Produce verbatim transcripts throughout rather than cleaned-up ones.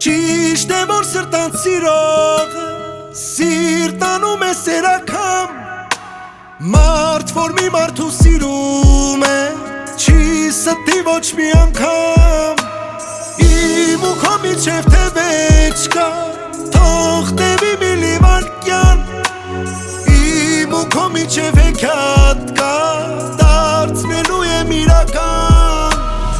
Ճիշտ է որ սրտան սիրողը սիրտանում է սերակամ Մարդ որ մի մարդու սիրում է չի ստի ոչ մի անգամ Իմ ու քո միջև թե վեճ կա թող տևի մի լիվարկյան Իմ ու քո միջև հեքիաթ կա դարձնելու եմ իրական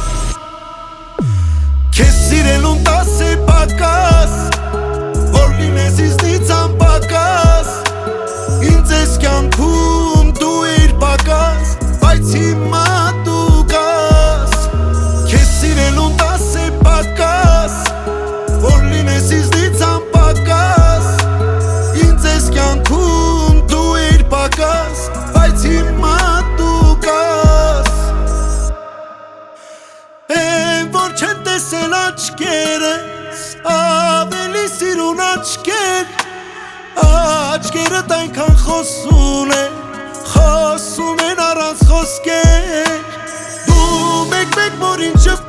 Քեզ սիրելուն տասը պակաս որ լինես ինձնից անպակաս Ինձ ես կյանքում դու իր պակաս բայց հիմա դու կաս Քեզ սիրելուն տասը պակաս որ լինես ինձնից անպակաս Ինձ ես կյանքում դու իր պակաս բայց հիմա դու կաս Եմ որ չեն տեսել աչքերս ավելի սիրուն աչքեր Աչքերդ այնքան խոսուն են խոսում են առանց խոսքեր Դու մեկ-մեկ որ ինձ